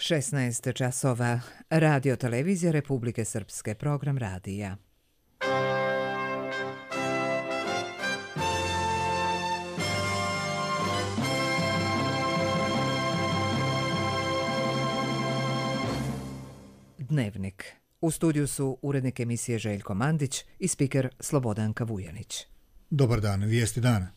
16 časova. Radio televizija Republike Srpske, program radija. Dnevnik. U studiju su urednik emisije Željko Mandić i spiker Slobodanka Vujanić. Dobar dan, vijesti dana.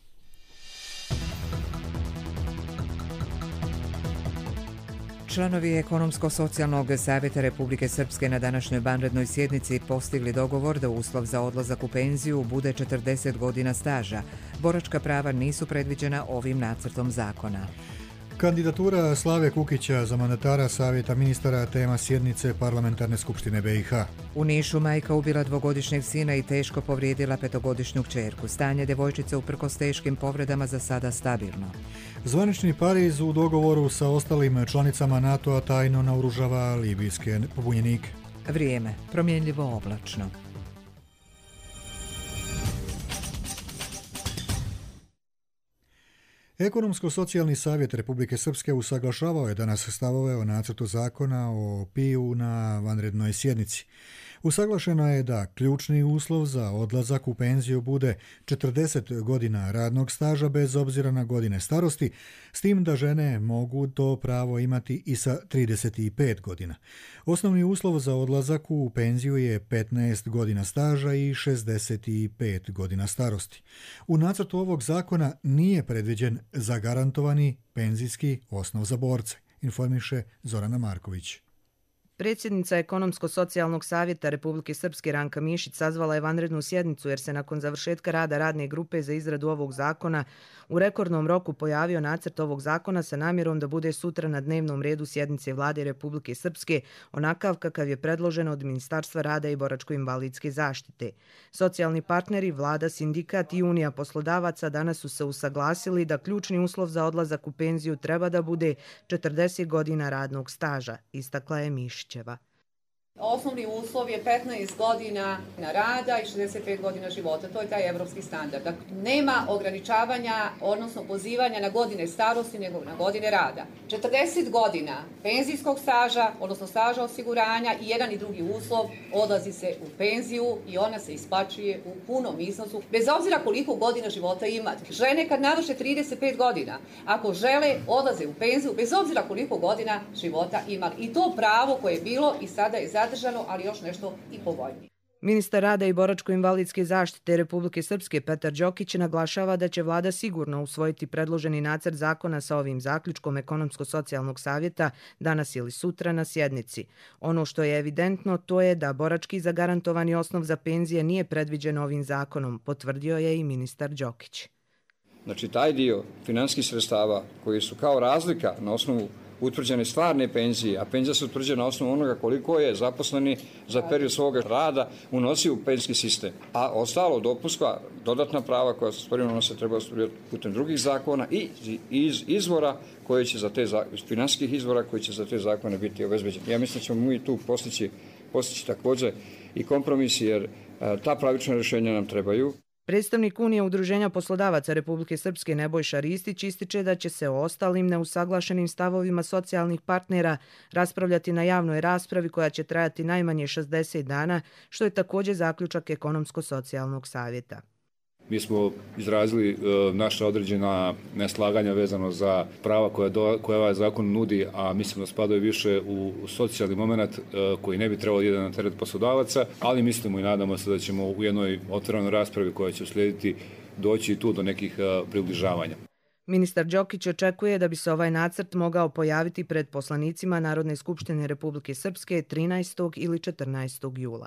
Članovi Ekonomsko-socijalnog savjeta Republike Srpske na današnjoj vanrednoj sjednici postigli dogovor da uslov za odlazak u penziju bude 40 godina staža. Boračka prava nisu predviđena ovim nacrtom zakona. Kandidatura Slave Kukića za mandatara Savjeta ministara tema sjednice Parlamentarne skupštine BiH. U Nišu majka ubila dvogodišnjeg sina i teško povrijedila petogodišnju kćerku. Stanje djevojčice uprkos teškim povredama za sada stabilno. Zvanični Pariz u dogovoru sa ostalim članicama NATO-a tajno naoružava libijske pobunjenike. Vrijeme. Promjenljivo oblačno. Ekonomsko-socijalni savjet Republike Srpske usaglašavao je danas stavove o nacrtu zakona o PIU na vanrednoj sjednici. Usaglašeno je da ključni uslov za odlazak u penziju bude 40 godina radnog staža bez obzira na godine starosti, s tim da žene mogu to pravo imati i sa 35 godina. Osnovni uslov za odlazak u penziju je 15 godina staža i 65 godina starosti. U nacrtu ovog zakona nije predviđen zagarantovani penzijski osnov za borce, informiše Zorana Marković. Predsjednica Ekonomsko-socijalnog savjeta Republike Srpske Ranka Mišić sazvala je vanrednu sjednicu jer se nakon završetka rada radne grupe za izradu ovog zakona u rekordnom roku pojavio nacrt ovog zakona sa namjerom da bude sutra na dnevnom redu sjednice Vlade Republike Srpske, onakav kakav je predložen od Ministarstva rada i boračko-invalidske zaštite. Socijalni partneri, vlada, sindikat i Unija poslodavaca danas su se usaglasili da ključni uslov za odlazak u penziju treba da bude 40 godina radnog staža, istakla je Mišić. Osnovni uslov je 15 godina rada i 65 godina života. To je taj evropski standard. Dakle, nema ograničavanja, odnosno pozivanja na godine starosti, nego na godine rada. 40 godina penzijskog staža, odnosno staža osiguranja i jedan i drugi uslov, odlazi se u penziju i ona se isplaćuje u punom iznosu, bez obzira koliko godina života imate. Žene kad navrše 35 godina, ako žele, odlaze u penziju, bez obzira koliko godina života imali. I to pravo koje je bilo i sada je zadržano, ali još nešto i povoljnije. Ministar rada i boračko-invalidske zaštite Republike Srpske Petar Đokić naglašava da će vlada sigurno usvojiti predloženi nacrt zakona sa ovim zaključkom Ekonomsko-socijalnog savjeta danas ili sutra na sjednici. Ono što je evidentno to je da borački zagarantovani osnov za penzije nije predviđen ovim zakonom, potvrdio je i ministar Đokić. Znači taj dio finansijskih sredstava koji su kao razlika na osnovu utvrđene stvarne penzije, a penzija se utvrđuje na osnovu onoga koliko je zaposleni za period svog rada unosio u penzijski sistem. A ostalo dopuska, dodatna prava koja su stvorena, se treba ostvariti putem drugih zakona i iz izvora koje će za te finansijskih izvora koji će za te zakone biti obezbeđeni. Ja mislim da ćemo mi tu postići također i kompromis, jer ta pravična rješenja nam trebaju. Predstavnik Unije udruženja poslodavaca Republike Srpske Nebojša Ristić ističe da će se o ostalim neusaglašenim stavovima socijalnih partnera raspravljati na javnoj raspravi koja će trajati najmanje 60 dana, što je također zaključak Ekonomsko-socijalnog savjeta. Mi smo izrazili naša određena neslaganja vezano za prava koje ovaj zakon nudi, a mislim da spadaju više u socijalni moment koji ne bi trebalo jedan na teret poslodavaca, ali mislimo i nadamo se da ćemo u jednoj otvorenoj raspravi koja će uslijediti doći tu do nekih približavanja. Ministar Đokić očekuje da bi se ovaj nacrt mogao pojaviti pred poslanicima Narodne skupštine Republike Srpske 13. ili 14. jula.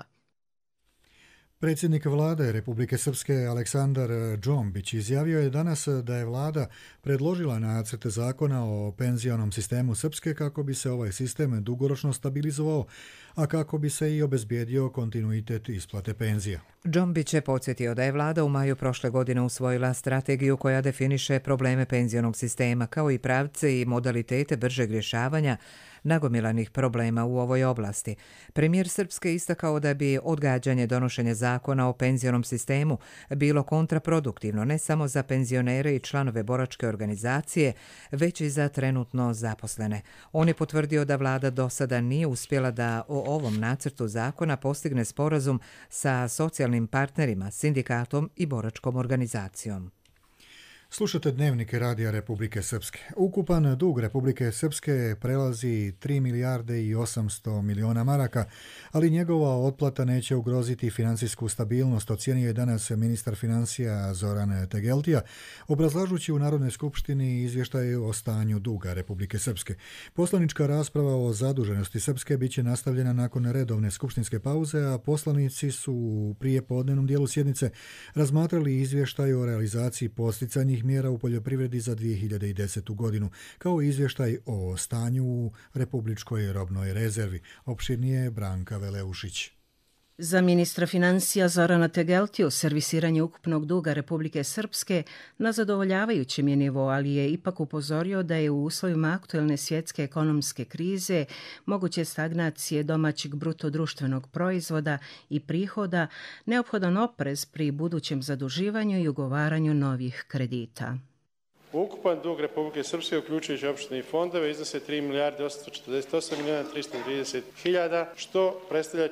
Predsjednik vlade Republike Srpske Aleksandar Džombić izjavio je danas da je vlada predložila nacrt zakona o penzionom sistemu Srpske kako bi se ovaj sistem dugoročno stabilizovao, a kako bi se i obezbijedio kontinuitet isplate penzija. Džombić je podsjetio da je vlada u maju prošle godine usvojila strategiju koja definiše probleme penzionog sistema kao i pravce i modalitete bržeg rješavanja nagomilanih problema u ovoj oblasti. Premijer Srpske istakao da bi odgađanje donošenja zakona o penzionom sistemu bilo kontraproduktivno ne samo za penzionere i članove boračke organizacije, već i za trenutno zaposlene. On je potvrdio da vlada do sada nije uspjela da o ovom nacrtu zakona postigne sporazum sa socijalnim partnerima, sindikatom i boračkom organizacijom. Slušate dnevnike Radija Republike Srpske. Ukupan dug Republike Srpske prelazi 3 milijarde i 800 miliona maraka, ali njegova otplata neće ugroziti financijsku stabilnost, ocijenio je danas ministar financija Zoran Tegeltija, obrazlažući u Narodnoj skupštini izvještaj o stanju duga Republike Srpske. Poslanička rasprava o zaduženosti Srpske biće nastavljena nakon redovne skupštinske pauze, a poslanici su u prijepodnevnom dijelu sjednice razmatrali izvještaj o realizaciji podsticajnih mjera u poljoprivredi za 2010. godinu, kao izvještaj o stanju u Republičkoj robnoj rezervi. Opširnije Branka Veleušić. Za ministra financija Zorana Tegeltiju servisiranje ukupnog duga Republike Srpske na zadovoljavajućem je nivou, ali je ipak upozorio da je u uslovima aktuelne svjetske ekonomske krize, moguće stagnacije domaćeg bruto društvenog proizvoda i prihoda, neophodan oprez pri budućem zaduživanju i ugovaranju novih kredita. Ukupan dug Republike Srpske, uključujući opštine i fondove, iznose 3 milijarde 848 miliona 330 hiljada, što predstavlja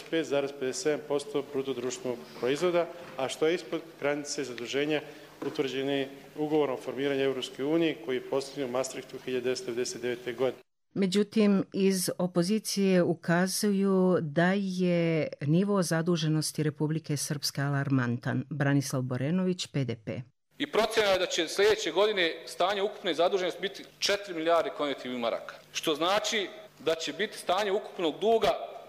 45,57% bruto društvenog proizvoda, a što je ispod granice zaduženja utvrđene ugovorom o formiranju Evropske unije, koji je postavljen u Maastrichtu 1999. godine. Međutim, iz opozicije ukazuju da je nivo zaduženosti Republike Srpske alarmantan. Branislav Borenović, PDP. I procjena je da će sljedeće godine stanje ukupne zaduženosti biti 4 milijarde konvertibilnih maraka, što znači da će biti stanje ukupnog duga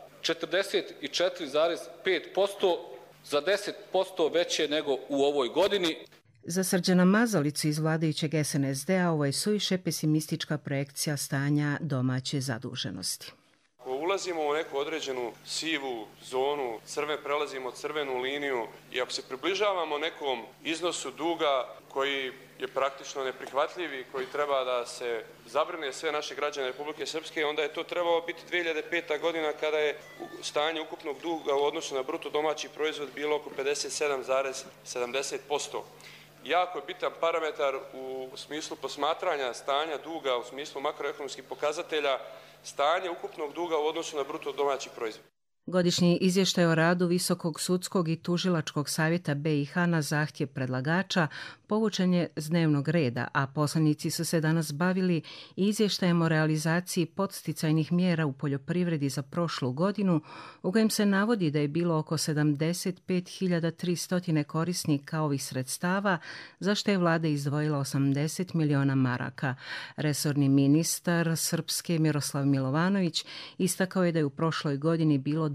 44,5%, za 10% veće nego u ovoj godini. Za Srđana Mazalicu iz vladajućeg SNSD-a ovo je suviše pesimistička projekcija stanja domaće zaduženosti. Ulazimo u neku određenu sivu zonu, prelazimo crvenu liniju i ako se približavamo nekom iznosu duga koji je praktično neprihvatljiv i koji treba da se zabrine sve naše građane Republike Srpske, onda je to trebalo biti 2005. godina kada je stanje ukupnog duga u odnosu na bruto domaći proizvod bilo oko 57,70%. Jako je bitan parametar u smislu posmatranja stanja duga, u smislu makroekonomskih pokazatelja, stanje ukupnog duga u odnosu na bruto domaći proizvod. Godišnji izvještaj o radu Visokog sudskog i tužilačkog savjeta BiH na zahtjev predlagača povučen je s dnevnog reda, a poslanici su se danas bavili izvještajem o realizaciji podsticajnih mjera u poljoprivredi za prošlu godinu, u kojem se navodi da je bilo oko 75.300 korisnika ovih sredstava, za što je vlada izdvojila 80 miliona maraka. Resorni ministar Srpske Miroslav Milovanović istakao je da je u prošloj godini bilo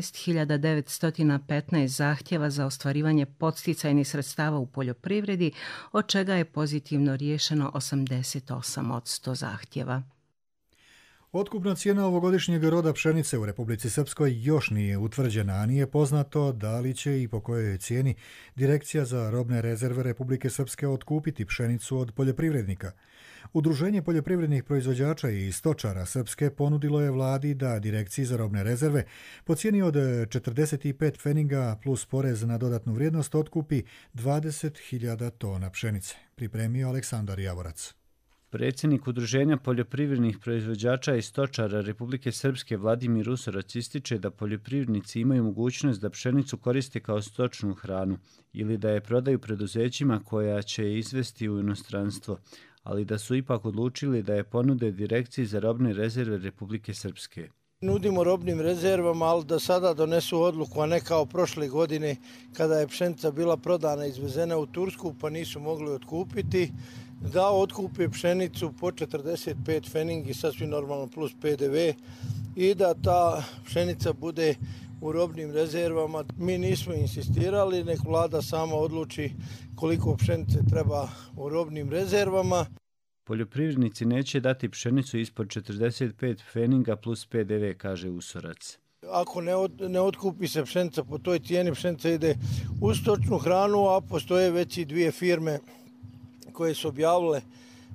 12.915 zahtjeva za ostvarivanje podsticajnih sredstava u poljoprivredi, od čega je pozitivno riješeno 88% zahtjeva. Otkupna cijena ovogodišnjeg roda pšenice u Republici Srpskoj još nije utvrđena, a nije poznato da li će i po kojoj cijeni Direkcija za robne rezerve Republike Srpske otkupiti pšenicu od poljoprivrednika. Udruženje poljoprivrednih proizvođača i stočara Srpske ponudilo je vladi da Direkciji za robne rezerve po cijeni od 45 pfeninga plus porez na dodatnu vrijednost otkupi 20.000 tona pšenice, pripremio Aleksandar Javorac. Predsjednik Udruženja poljoprivrednih proizvođača i stočara Republike Srpske Vladimir Usorac ističe da poljoprivrednici imaju mogućnost da pšenicu koriste kao stočnu hranu ili da je prodaju preduzećima koja će je izvesti u inostranstvo, ali da su ipak odlučili da je ponude Direkciji za robne rezerve Republike Srpske. Nudimo robnim rezervama, ali da sada donesu odluku, a ne kao prošle godine kada je pšenica bila prodana i izvezena u Tursku pa nisu mogli otkupiti, da otkupe pšenicu po 45 pfeningi, sasvim normalno plus PDV, i da ta pšenica bude u robnim rezervama. Mi nismo insistirali, nek vlada sama odluči koliko pšenice treba u robnim rezervama. Poljoprivrednici neće dati pšenicu ispod 45 pfeninga plus PDV, kaže Usorac. Ako ne otkupi se pšenica po toj cijeni, pšenica ide u stočnu hranu, a postoje već i dvije firme koje su objavile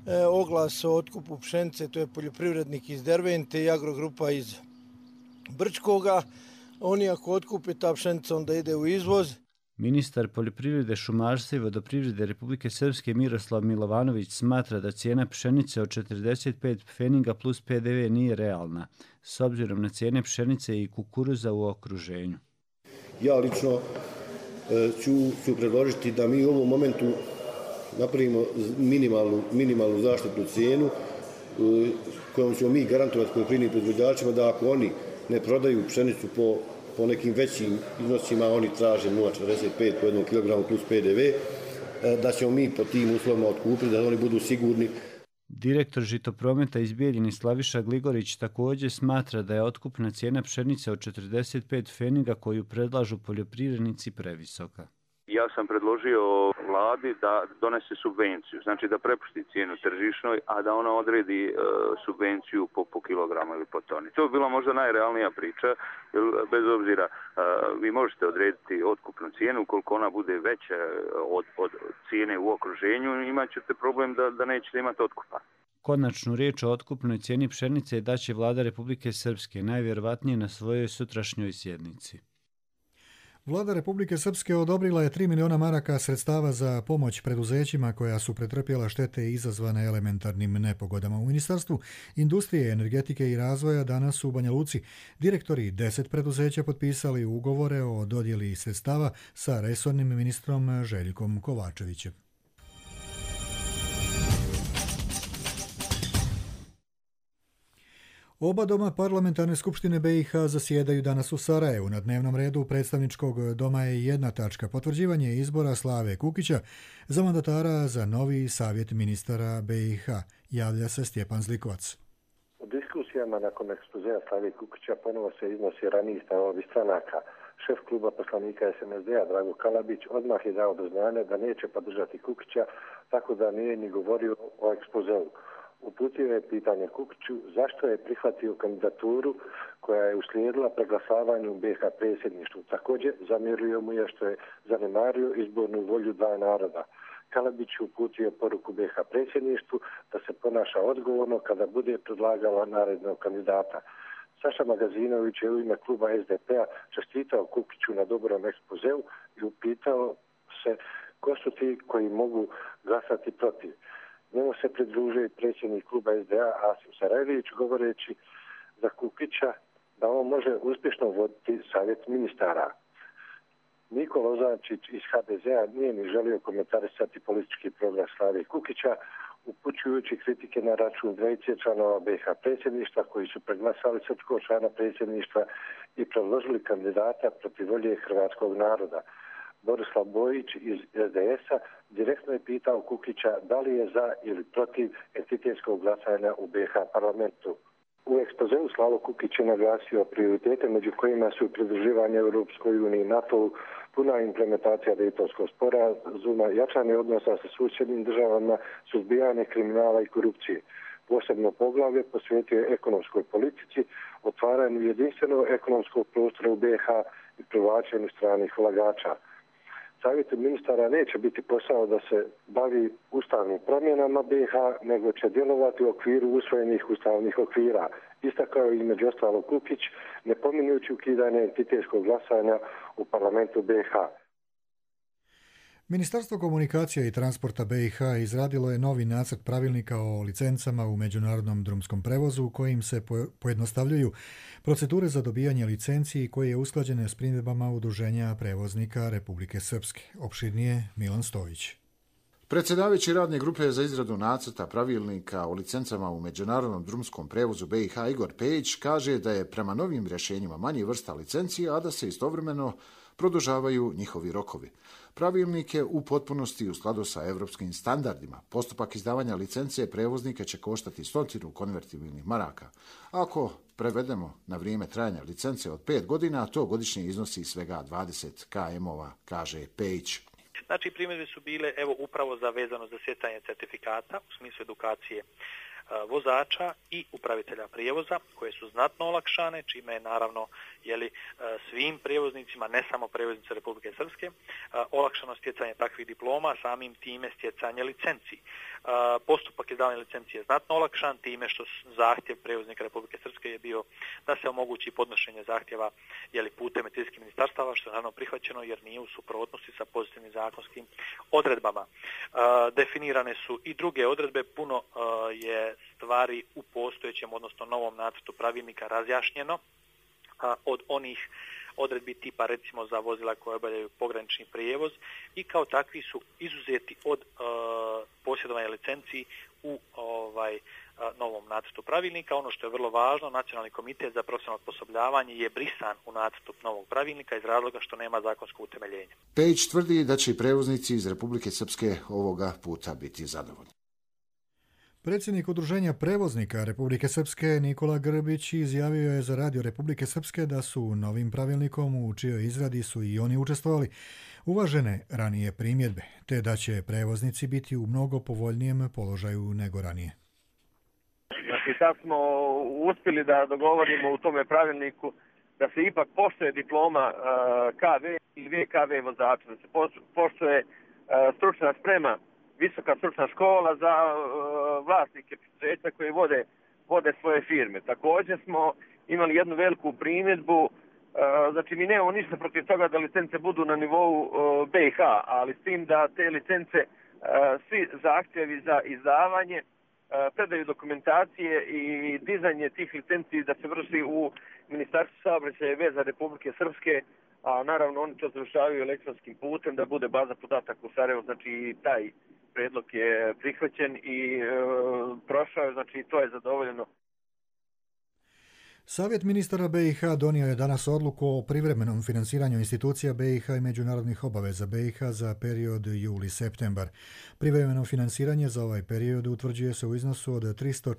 oglas o otkupu pšenice, to je poljoprivrednik iz Dervente i Agrogrupa iz Brčkoga. Oni ako otkupe ta pšenica onda ide u izvoz. Ministar poljoprivrede, šumarstva i vodoprivrede Republike Srpske Miroslav Milovanović smatra da cijena pšenice od 45 pfeninga plus PDV nije realna, s obzirom na cijene pšenice i kukuruza u okruženju. Ja lično ću predložiti da mi u ovom momentu napravimo minimalnu zaštitnu cijenu kojom ćemo mi garantovati poljoprivrednim proizvođačima da ako oni ne prodaju pšenicu po nekim većim iznosima, oni traže 0,45 po 1 kg plus PDV, da ćemo mi po tim uslovima otkupiti, da oni budu sigurni. Direktor Žitoprometa iz Bijeljine Slaviša Gligorić također smatra da je otkupna cijena pšenice od 45 pfeninga koju predlažu poljoprivrednici previsoka. Ja sam predložio vladi da donese subvenciju, znači da prepusti cijenu tržišnoj, a da ona odredi subvenciju po kilogramu ili po toni. To bi bila možda najrealnija priča, jer bez obzira vi možete odrediti otkupnu cijenu, ukoliko ona bude veća od cijene u okruženju, imat ćete problem da nećete imati otkupa. Konačnu riječ o otkupnoj cijeni pšenice daće vlada Republike Srpske, najvjerovatnije na svojoj sutrašnjoj sjednici. Vlada Republike Srpske odobrila je 3 miliona maraka sredstava za pomoć preduzećima koja su pretrpjela štete izazvane elementarnim nepogodama. U Ministarstvu industrije, energetike i razvoja danas su u Banja Luci direktori 10 preduzeća potpisali ugovore o dodjeli sredstava sa resornim ministrom Željkom Kovačevićem. Oba doma parlamentarne skupštine BiH zasjedaju danas u Sarajevu. Na dnevnom redu predstavničkog doma je jedna tačka: potvrđivanje izbora Slave Kukića za mandatara za novi savjet ministara BiH. Javlja se Stjepan Zlikovac. U diskusijama nakon ekspozea Slave Kukića ponovo se iznosi raniji stavovi stranaka. Šef kluba poslanika SNSD-a Drago Kalabić odmah je dao do znanja da neće podržati Kukića, tako da nije ni govorio o ekspozeu. Uputio je pitanje Kukiću zašto je prihvatio kandidaturu koja je uslijedila preglasavanju u BiH predsjedništvu. Također zamjerio mu je što je zanemario izbornu volju dva naroda. Kalabić uputio poruku BiH predsjedništvu da se ponaša odgovorno kada bude predlagala narednog kandidata. Saša Magazinović je u ime kluba SDP-a čestitao Kukiću na dobrom ekspozeu i upitao se ko su ti koji mogu glasati protiv. Njemu se pridružuje predsjednik kluba SDA Asim Sarajlić govoreći za Kukića da on može uspješno voditi savjet ministara. Niko Lozačić iz HDZ-a nije ni želio komentarisati politički program Slave Kukića, upućujući kritike na račun dvojice članova BiH predsjedništva koji su preglasali srpskog člana predsjedništva i predložili kandidata protiv volje hrvatskog naroda. Borislav Bojić iz SDS-a direktno je pitao Kukića da li je za ili protiv entitetskog glasanja u BiH parlamentu. U ekspozeu Slavo Kukić je naglasio prioritete među kojima su pridruživanje Europskoj uniji, NATO-u, puna implementacija Dejtonskog sporazuma, jačanje odnosa sa susjednim državama, suzbijanje kriminala i korupcije. Posebno poglavlje posvetio je ekonomskoj politici, otvaranju jedinstvenog ekonomskog prostora u BiH i privlačenju stranih ulagača. Savjetu ministara neće biti posao da se bavi ustavnim promjenama BiH, nego će djelovati u okviru usvojenih ustavnih okvira. Istakao je između ostalog Kukić, ne pominjući ukidanje entitetskog glasanja u parlamentu BiH. Ministarstvo komunikacija i transporta BiH izradilo je novi nacrt pravilnika o licencama u međunarodnom drumskom prevozu kojim se pojednostavljuju procedure za dobijanje licenci koje je usklađene s primjedbama Udruženja prevoznika Republike Srpske. Opširnije Milan Stojić. Predsjedavajući radne grupe za izradu nacrta pravilnika o licencama u međunarodnom drumskom prevozu BiH Igor Pejić kaže da je prema novim rješenjima manje vrsta licencija, a da se istovremeno produžavaju njihovi rokovi. Pravilnik je u potpunosti u skladu sa evropskim standardima. Postupak izdavanja licence prevoznika će koštati 100 konvertibilnih maraka. Ako prevedemo na vrijeme trajanja licence od 5 godina, to godišnje iznosi svega 20 km-ova, kaže Pejić. Znači, primjedbe su bile upravo vezano za stjecanje certifikata u smislu edukacije vozača i upravitelja prijevoza koje su znatno olakšane, čime je naravno svim prijevoznicima, ne samo prijevoznici Republike Srpske, olakšano stjecanje takvih diploma, samim time stjecanje licenci. Postupak izdavanja licenci je znatno olakšan time što zahtjev prijevoznika Republike Srpske je bio da se omogući podnošenje zahtjeva putem medicinskih ministarstava, što je naravno prihvaćeno jer nije u suprotnosti sa pozitivnim zakonskim odredbama. Definirane su i druge odredbe, puno je stvari u postojećem, odnosno novom nacrtu pravilnika razjašnjeno od onih odredbi tipa recimo za vozila koje obavljaju pogranični prijevoz i kao takvi su izuzeti od posjedovanja licenci u novom nacrtu pravilnika. Ono što je vrlo važno, Nacionalni komitet za profesionalno osposobljavanje je brisan u nacrtu novog pravilnika iz razloga što nema zakonsko utemeljenje. Pejić tvrdi da će i prevoznici iz Republike Srpske ovoga puta biti zadovoljni. Predsjednik Udruženja prevoznika Republike Srpske Nikola Grbić izjavio je za Radio Republike Srpske da su novim pravilnikom u čijoj izradi su i oni učestvovali uvažene ranije primjedbe, te da će prevoznici biti u mnogo povoljnijem položaju nego ranije. Znači sad smo uspjeli da dogovorimo u tome pravilniku da se ipak poštuje diploma KV i VKV vozača, da se poštuje stručna sprema, visoka stručna škola za vlasnike preduzeća koji vode svoje firme. Također smo imali jednu veliku primjedbu, znači mi nemamo ništa protiv toga da licence budu na nivou BiH, ali s tim da te licence, svi zahtjevi za izdavanje, predaju dokumentacije i dizanje tih licenci da se vrši u Ministarstvu saobraćaja i veza Republike Srpske, a naravno oni to završavaju elektronskim putem da bude baza podataka u Sarajevu, znači taj predlog je prihvaćen i prošao, znači to je zadovoljeno. Savjet ministara BiH donio je danas odluku o privremenom finansiranju institucija BiH i međunarodnih obaveza BiH za period juli-septembar. Privremeno finansiranje za ovaj period utvrđuje se u iznosu od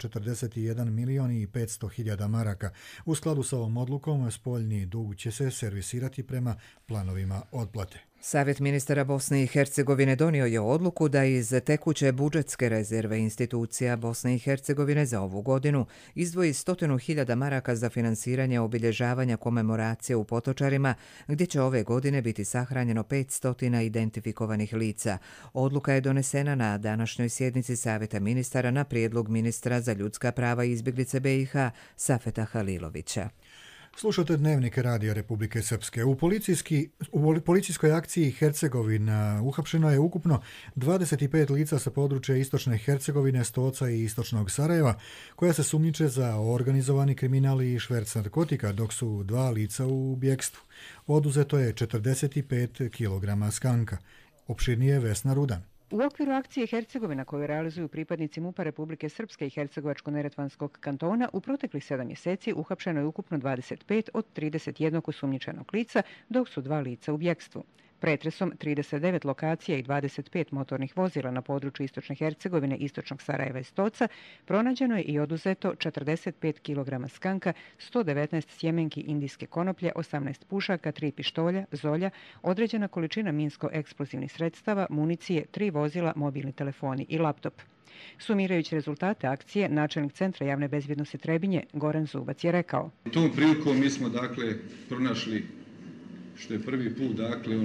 341 milijon i 500 hiljada maraka. U skladu sa ovom odlukom, spoljni dug će se servisirati prema planovima otplate. Savjet ministara Bosne i Hercegovine donio je odluku da iz tekuće budžetske rezerve institucija Bosne i Hercegovine za ovu godinu izdvoji 100.000 maraka za finansiranje obilježavanja komemoracije u Potočarima, gdje će ove godine biti sahranjeno 500 identifikovanih lica. Odluka je donesena na današnjoj sjednici Savjeta ministara na prijedlog ministra za ljudska prava i izbjeglice BiH Safeta Halilovića. Slušate Dnevnik Radija Republike Srpske. U policijskoj akciji Hercegovina uhapšeno je ukupno 25 lica sa područja istočne Hercegovine, Stoca i istočnog Sarajeva, koja se sumnjiče za organizovani kriminal i šverc narkotika, dok su 2 lica u bjekstvu. Oduzeto je 45 kg skanka. Opširnije Vesna Rudan. U okviru akcije Hercegovina koju realizuju pripadnici MUP-a Republike Srpske i Hercegovačko-neretvanskog kantona u proteklih 7 mjeseci uhapšeno je ukupno 25 od 31 osumnjičenog lica, dok su 2 lica u bjekstvu. Pretresom 39 lokacija i 25 motornih vozila na području istočne Hercegovine, istočnog Sarajeva i Stoca pronađeno je i oduzeto 45 kg skanka, 119 sjemenki indijske konoplje, 18 pušaka, 3 pištolja, zolja, određena količina minsko-eksplozivnih sredstava, municije, 3 vozila, mobilni telefoni i laptop. Sumirajući rezultate akcije, načelnik Centra javne bezbjednosti Trebinje Goran Zubac je rekao: Tom prilikom mi smo pronašli, što je prvi put,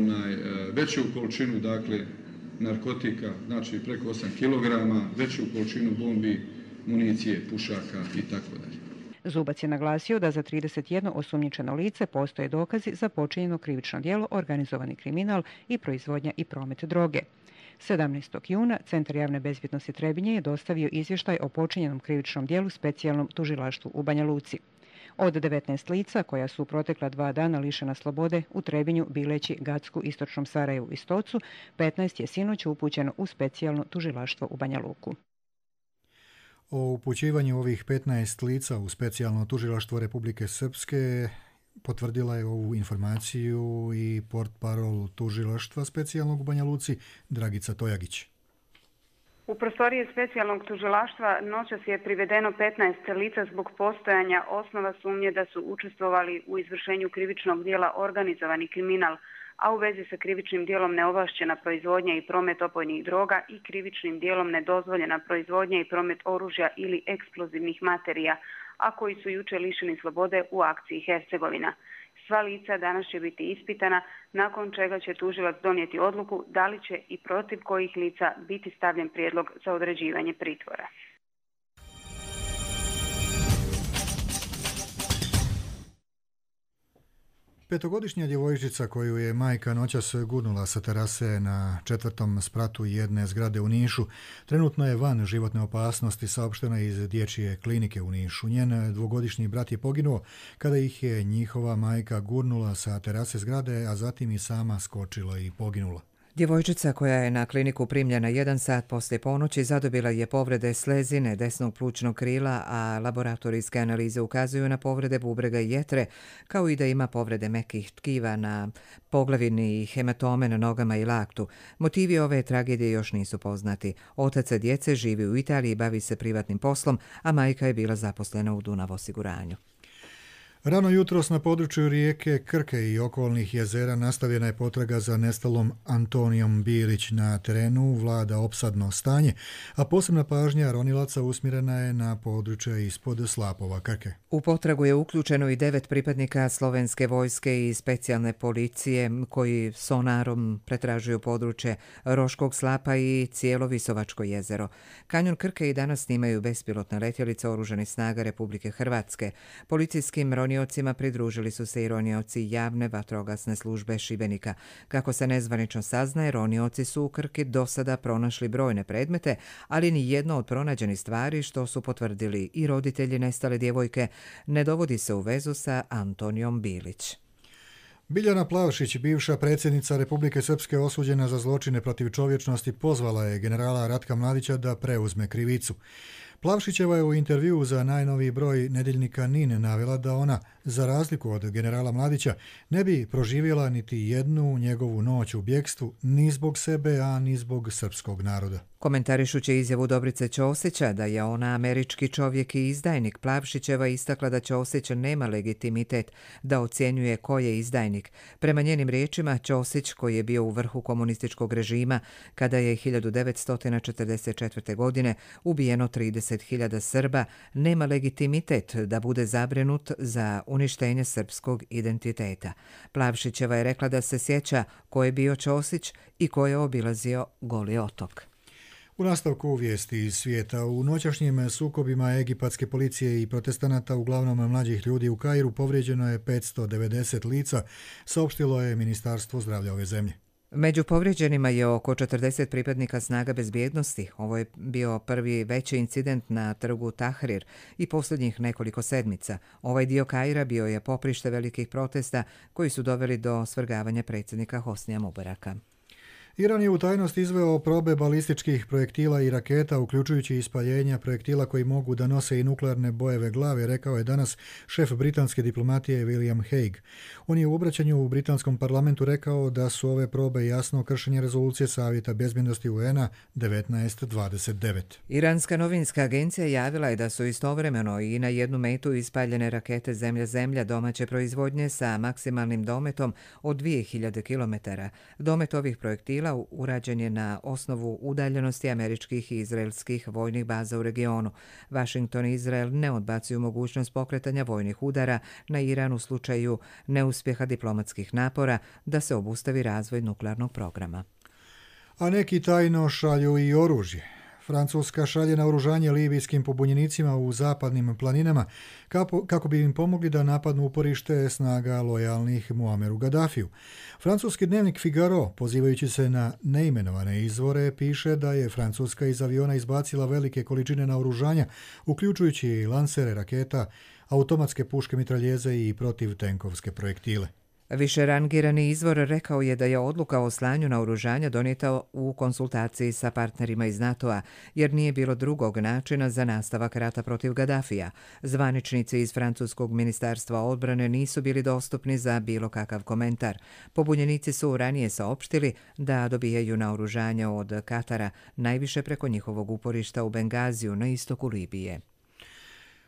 veću količinu, narkotika, znači preko 8 kg, veću količinu bombi, municije, pušaka i tako dalje. Zubac je naglasio da za 31 osumnjičeno lice postoje dokazi za počinjeno krivično djelo, organizovani kriminal i proizvodnja i promet droge. 17. juna Centar javne bezbjednosti Trebinje je dostavio izvještaj o počinjenom krivičnom djelu specijalnom tužilaštvu u Banja Luci. Od 19 lica koja su u protekla 2 dana lišena slobode u Trebinju, Bileći, Gacku, istočnom Sarajevu i Stocu, 15 je sinoć upućeno u specijalno tužilaštvo u Banja Luku. O upućivanju ovih 15 lica u specijalno tužilaštvo Republike Srpske potvrdila je ovu informaciju i portparol tužilaštva specijalnog u Banja Luci Dragica Tojagić. U prostorije specijalnog tužilaštva noćas je privedeno 15 lica zbog postojanja osnova sumnje da su učestvovali u izvršenju krivičnog djela organizovani kriminal, a u vezi sa krivičnim dijelom neovlašćena proizvodnja i promet opojnih droga i krivičnim dijelom nedozvoljena proizvodnja i promet oružja ili eksplozivnih materija, a koji su jučer lišeni slobode u akciji Hercegovina. Sva lica danas će biti ispitana, nakon čega će tužilac donijeti odluku da li će i protiv kojih lica biti stavljen prijedlog za određivanje pritvora. Petogodišnja djevojčica koju je majka noćas gurnula sa terase na 4. spratu jedne zgrade u Nišu trenutno je van životne opasnosti, saopšteno je iz dječje klinike u Nišu. Njen 2-godišnji brat je poginuo kada ih je njihova majka gurnula sa terase zgrade, a zatim i sama skočila i poginula. Djevojčica koja je na kliniku primljena 1 sat poslije ponoći zadobila je povrede slezine desnog plućnog krila, a laboratorijske analize ukazuju na povrede bubrega i jetre, kao i da ima povrede mekih tkiva na poglavini i hematome na nogama i laktu. Motivi ove tragedije još nisu poznati. Otac djece živi u Italiji i bavi se privatnim poslom, a majka je bila zaposlena u Dunav osiguranju. Rano jutros na području rijeke Krke i okolnih jezera nastavljena je potraga za nestalom Antonijom Bilić. Na terenu vlada opsadno stanje, a posebna pažnja ronilaca usmjerena je na područje ispod slapova Krke. U potragu je uključeno i 9 pripadnika slovenske vojske i specijalne policije koji sonarom pretražuju područje Roškog slapa i cijelo Visovačko jezero. Kanjon Krke i danas snimaju bespilotne letjelice oružanih snaga Republike Hrvatske. Policijskim roniocima pridružili su se i ronioci javne vatrogasne službe Šibenika. Kako se nezvanično saznaje, ronioci su u Krki do sada pronašli brojne predmete, ali ni jedno od pronađenih stvari, što su potvrdili i roditelji nestale djevojke, ne dovodi se u vezu sa Antonijom Bilić. Biljana Plavšić, bivša predsjednica Republike Srpske osuđena za zločine protiv čovječnosti, pozvala je generala Ratka Mladića da preuzme krivicu. Plavšićeva je u intervjuu za najnoviji broj nedjeljnika NIN navela da ona, za razliku od generala Mladića, ne bi proživjela niti jednu njegovu noć u bjekstvu, ni zbog sebe, a ni zbog srpskog naroda. Komentarišući izjavu Dobrice Ćosića da je ona američki čovjek i izdajnik, Plavšićeva istakla da Ćosić nema legitimitet da ocjenjuje ko je izdajnik. Prema njenim riječima, Ćosić, koji je bio u vrhu komunističkog režima kada je 1944. godine ubijeno 30.000 Srba, nema legitimitet da bude zabrinut za uništenje srpskog identiteta. Plavšićeva je rekla da se sjeća ko je bio Ćosić i ko je obilazio Goli otok. U nastavku vijesti iz svijeta, u noćašnjim sukobima egipatske policije i protestanata, uglavnom mlađih ljudi u Kairu, povrijeđeno je 590 lica, saopštilo je Ministarstvo zdravlja ove zemlje. Među povrijeđenima je oko 40 pripadnika snaga bezbjednosti. Ovo je bio prvi veći incident na trgu Tahrir i posljednjih nekoliko sedmica. Ovaj dio Kaira bio je poprište velikih protesta koji su doveli do svrgavanja predsjednika Hosnija Mubaraka. Iran je u tajnosti izveo probe balističkih projektila i raketa, uključujući ispaljenja projektila koji mogu da nose i nuklearne bojeve glave, rekao je danas šef britanske diplomatije William Hague. On je u obraćanju u britanskom parlamentu rekao da su ove probe jasno kršenje rezolucije Savjeta bezbjednosti UN-a 1929. Iranska novinska agencija javila je da su istovremeno i na jednu metu ispaljene rakete zemlja-zemlja domaće proizvodnje sa maksimalnim dometom od 2000 km. Domet ovih projektila urađen je na osnovu udaljenosti američkih i izraelskih vojnih baza u regionu. Washington i Izrael ne odbacuju mogućnost pokretanja vojnih udara na Iran u slučaju neuspjeha diplomatskih napora da se obustavi razvoj nuklearnog programa. A neki tajno šalju i oružje. Francuska šalje naoružanje libijskim pobunjenicima u zapadnim planinama kako bi im pomogli da napadnu uporište snaga lojalnih Muammeru Gaddafiju. Francuski dnevnik Figaro, pozivajući se na neimenovane izvore, piše da je Francuska iz aviona izbacila velike količine naoružanja, uključujući lansere raketa, automatske puške mitraljeze i protivtenkovske projektile. Više rangirani izvor rekao je da je odluka o slanju naoružanja donijeta u konsultaciji sa partnerima iz NATO-a, jer nije bilo drugog načina za nastavak rata protiv Gaddafija. Zvaničnici iz francuskog ministarstva odbrane nisu bili dostupni za bilo kakav komentar. Pobunjenici su ranije saopštili da dobijaju naoružanje od Katara, najviše preko njihovog uporišta u Bengaziju na istoku Libije.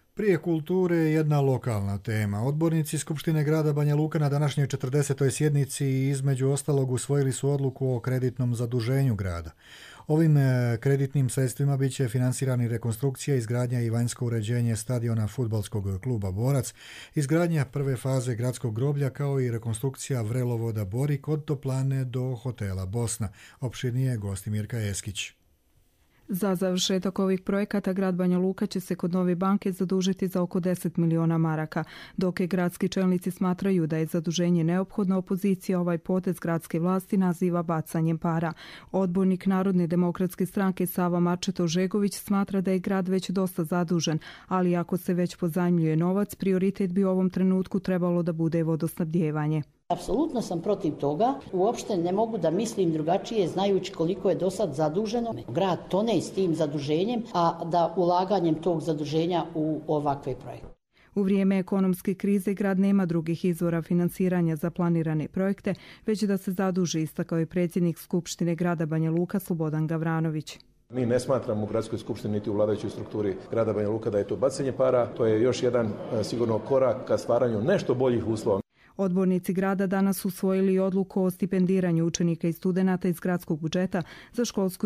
Prije kulture jedna lokalna tema. Odbornici Skupštine grada Banja Luka na današnjoj 40. sjednici između ostalog usvojili su odluku o kreditnom zaduženju grada. Ovim kreditnim sredstvima bit će finansirani rekonstrukcija, izgradnja i vanjsko uređenje stadiona fudbalskog kluba Borac, izgradnja prve faze gradskog groblja kao i rekonstrukcija vrelovoda Borik od toplane do hotela Bosna. Opširnije Gostimirka Eskić. Za završetak ovih projekata grad Banja Luka će se kod Nove banke zadužiti za oko 10 miliona maraka. Dok je gradski čelnici smatraju da je zaduženje neophodno, opozicija ovaj potez gradske vlasti naziva bacanjem para. Odbornik Narodne demokratske stranke Sava Marčeto-Žegović smatra da je grad već dosta zadužen, ali ako se već pozajmljuje novac, prioritet bi u ovom trenutku trebalo da bude vodosnabdijevanje. Apsolutno sam protiv toga, uopšte ne mogu da mislim drugačije znajući koliko je do sad zaduženo. Grad tone s tim zaduženjem, a da ulaganjem tog zaduženja u ovakve projekte. U vrijeme ekonomske krize grad nema drugih izvora finansiranja za planirane projekte, već da se zaduži, istakao je predsjednik Skupštine grada Banja Luka Slobodan Gavranović. Mi ne smatramo u gradskoj skupštini niti u vladajućoj strukturi grada Banja Luka da je to bacanje para, to je još jedan sigurno korak ka stvaranju nešto boljih uslova. Odbornici grada danas usvojili odluku o stipendiranju učenika i studenata iz gradskog budžeta za školsku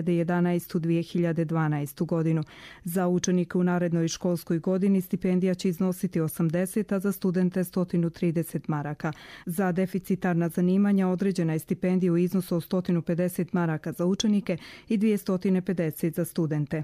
2011-2012 godinu. Za učenike u narednoj školskoj godini stipendija će iznositi 80, a za studente 130 maraka. Za deficitarna zanimanja određena je stipendija u iznosu od 150 maraka za učenike i 250 za studente.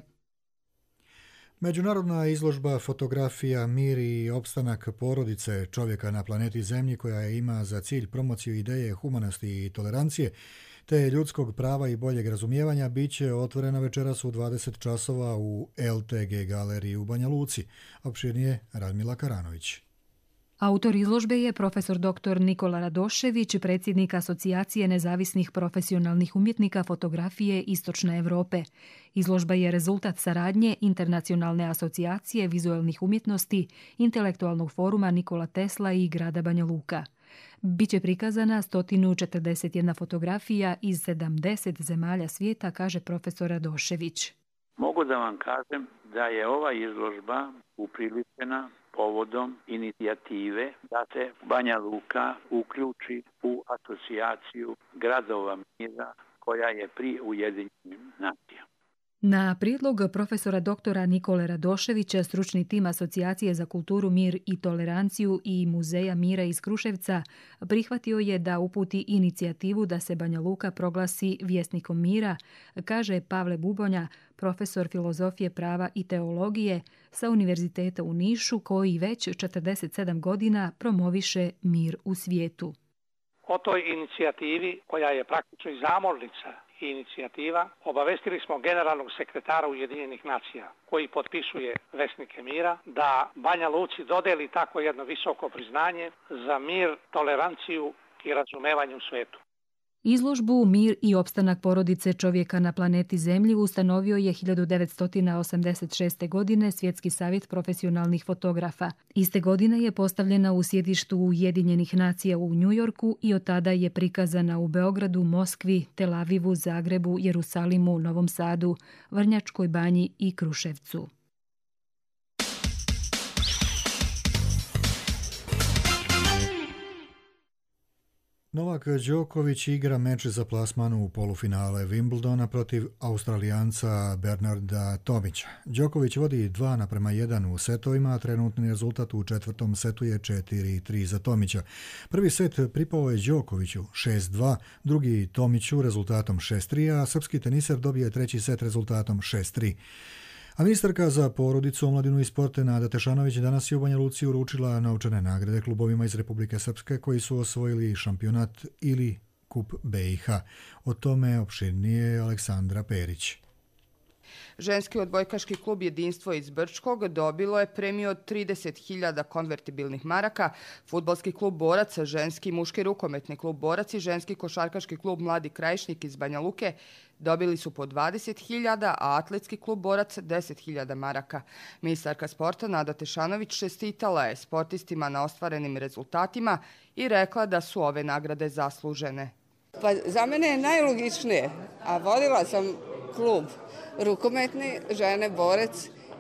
Međunarodna izložba fotografija Mir i opstanak porodice čovjeka na planeti Zemlji, koja ima za cilj promociju ideje humanosti i tolerancije te ljudskog prava i boljeg razumijevanja, bit će otvorena večeras u 20 časova u LTG galeriji u Banja Luci. Opširnije Radmila Karanović. Autor izložbe je profesor dr. Nikola Radošević, predsjednik Asocijacije nezavisnih profesionalnih umjetnika fotografije Istočne Europe. Izložba je rezultat saradnje Internacionalne asocijacije vizualnih umjetnosti, Intelektualnog foruma Nikola Tesla i grada Banja Luka. Biće prikazana 141 fotografija iz 70 zemalja svijeta, kaže profesor Radošević. Mogu da vam kažem da je ova izložba upriličena povodom inicijative da se Banja Luka uključi u asocijaciju gradova mira koja je pri Ujedinjenim nacijama. Na prijedlog profesora doktora Nikole Radoševića, stručni tim Asocijacije za kulturu, mir i toleranciju i Muzeja mira iz Kruševca prihvatio je da uputi inicijativu da se Banja Luka proglasi vjesnikom mira, kaže Pavle Bubonja, profesor filozofije, prava i teologije sa Univerziteta u Nišu, koji već 47 godina promoviše mir u svijetu. O toj inicijativi, koja je praktično i zamolnica i inicijativa, obavestili smo generalnog sekretara Ujedinjenih nacija, koji potpisuje Vesnike mira, da Banja Luci dodeli tako jedno visoko priznanje za mir, toleranciju i razumevanje u svijetu. Izložbu Mir i opstanak porodice čovjeka na planeti Zemlji ustanovio je 1986. godine Svjetski savjet profesionalnih fotografa. Iste godine je postavljena u sjedištu Ujedinjenih nacija u Njujorku i od tada je prikazana u Beogradu, Moskvi, Tel Avivu, Zagrebu, Jerusalimu, Novom Sadu, Vrnjačkoj Banji i Kruševcu. Novak Đoković igra meč za plasman u polufinale Wimbledona protiv Australijanca Bernarda Tomića. Đoković vodi 2:1 u setovima, a trenutni rezultat u četvrtom setu je 4:3 za Tomića. Prvi set pripao je Đokoviću 6:2, drugi Tomiću rezultatom 6:3, a srpski teniser dobije treći set rezultatom 6:3. A ministarka za porodicu, omladinu i sporte Nada Tešanović danas je u Banja Luci uručila novčane nagrade klubovima iz Republike Srpske koji su osvojili šampionat ili kup BiH. O tome opširnije Aleksandra Perić. Ženski odbojkaški klub Jedinstvo iz Brčkog dobilo je premiju od 30.000 konvertibilnih maraka, fudbalski klub Borac, ženski i muški rukometni klub Borac i ženski košarkaški klub Mladi Krajišnik iz Banja Luke dobili su po 20.000, a atletski klub Borac 10.000 maraka. Ministarka sporta Nada Tešanović čestitala je sportistima na ostvarenim rezultatima i rekla da su ove nagrade zaslužene. Pa za mene je najlogičnije, a vodila sam klub rukometni, žene Borac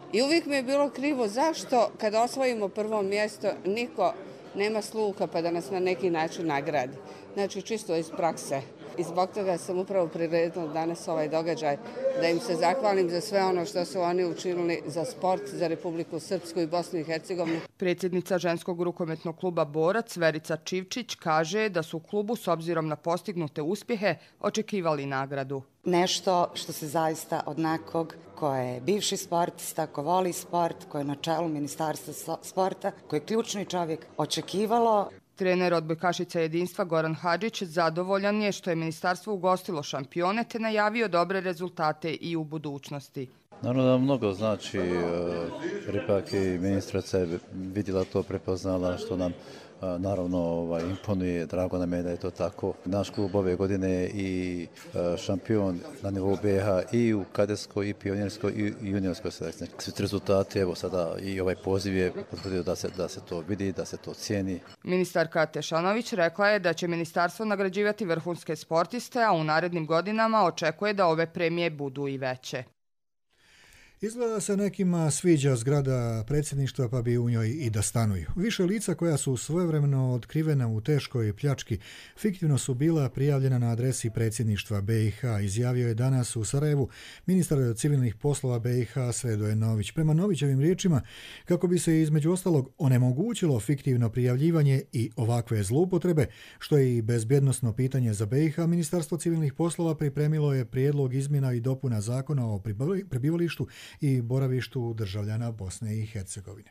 I uvijek mi je bilo krivo zašto kad osvojimo prvo mjesto niko nema sluha pa da nas na neki način nagradi. Znači čisto iz prakse. I zbog toga sam upravo priredila danas ovaj događaj da im se zahvalim za sve ono što su oni učinili za sport, za Republiku Srpsku i Bosnu i Hercegovinu. Predsjednica ženskog rukometnog kluba Borac, Verica Čivčić, kaže da su u klubu s obzirom na postignute uspjehe očekivali nagradu. Nešto što se zaista od nekog koji je bivši sportista, ko voli sport, koji je na čelu Ministarstva sporta, koji je ključni čovjek, očekivalo. Trener odbojkašica jedinstva Goran Hadžić zadovoljan je što je ministarstvo ugostilo šampione te najavio dobre rezultate i u budućnosti. Naravno da mnogo znači, ipak i ministrica je vidjela to, prepoznala što nam naravno imponuje, drago nam je da je to tako. Naš klub ove godine je i šampion na nivou BiH i u kadetskoj, i pionirskoj, i juniorskoj selekciji. Svi rezultati, evo sada i ovaj poziv je potvrdio da se to vidi, da se to cijeni. Ministarka Tešanović rekla je da će ministarstvo nagrađivati vrhunske sportiste, a u narednim godinama očekuje da ove premije budu i veće. Izgleda se nekima sviđa zgrada predsjedništva pa bi u njoj i da stanuju. Više lica koja su svojevremeno otkrivena u teškoj pljački fiktivno su bila prijavljena na adresi predsjedništva BiH, izjavio je danas u Sarajevu ministar civilnih poslova BiH Sredoje Nović. Prema Novićevim riječima, kako bi se između ostalog onemogućilo fiktivno prijavljivanje i ovakve zloupotrebe, što je i bezbjednosno pitanje za BiH, Ministarstvo civilnih poslova pripremilo je prijedlog izmjena i dopuna zakona o prebivalištu i boravištu državljana Bosne i Hercegovine.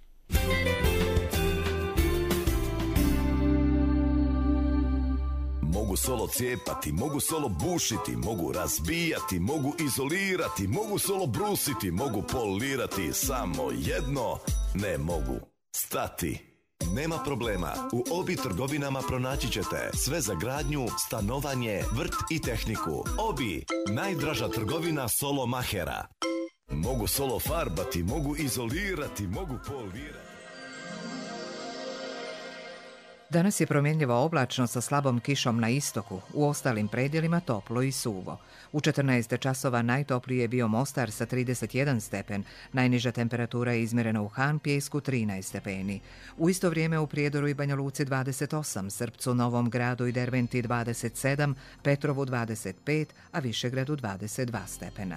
Mogu solo cijepati, mogu solo bušiti, mogu razbijati, mogu izolirati, mogu solo brusiti, mogu polirati, samo jedno ne mogu stati. Nema problema, u Obi trgovinama pronaći ćete sve za gradnju, stanovanje, vrt i tehniku. Obi, najdraža trgovina solo mahera. Mogu solo farbati, mogu izolirati, mogu polirati. Danas je promjenjiva oblačno sa slabom kišom na istoku, u ostalim predjelima toplo i suvo. U 14 časova najtopliji je bio Mostar sa 31 stepen, najniža temperatura je izmjerena u Han Pjesku 13 stepeni. U isto vrijeme u Prijedoru i Banja Luci 28, Srpcu, Novom Gradu i Derventi 27, Petrovu 25, a Višegradu 22 stepena.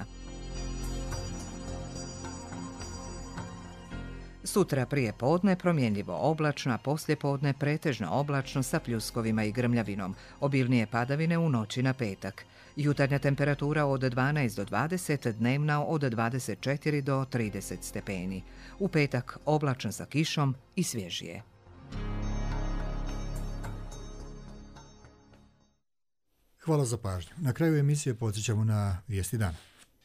Sutra prije podne promjenjivo oblačno, a poslije podne pretežno oblačno sa pljuskovima i grmljavinom. Obilnije padavine u noći na petak. Jutarnja temperatura od 12 do 20, dnevna od 24 do 30 stepeni. U petak oblačno sa kišom i svježije. Hvala za pažnju. Na kraju emisije podsjećamo na vijesti dana.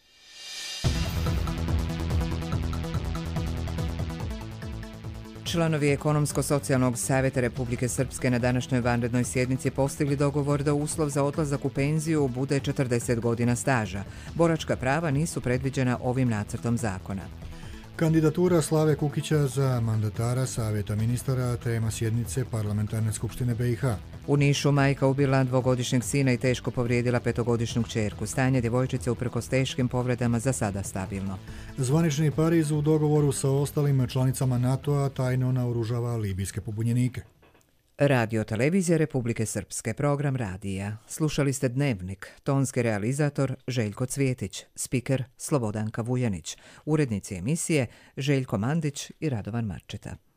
Članovi Ekonomsko-socijalnog savjeta Republike Srpske na današnjoj vanrednoj sjednici postigli dogovor da uslov za odlazak u penziju bude 40 godina staža. Boračka prava nisu predviđena ovim nacrtom zakona. Kandidatura Slave Kukića za mandatara Savjeta ministara tema sjednice Parlamentarne skupštine BiH. U Nišu majka ubila dvogodišnjeg sina i teško povrijedila petogodišnju kćerku. Stanje djevojčice uprkos teškim povredama za sada stabilno. Zvanični Pariz u dogovoru sa ostalim članicama NATO-a tajno naoružava libijske pobunjenike. Radio Televizija Republike Srpske, program radija. Slušali ste Dnevnik, tonski realizator Željko Cvjetić, spiker Slobodanka Vujanić, urednici emisije Željko Mandić i Radovan Marčeta.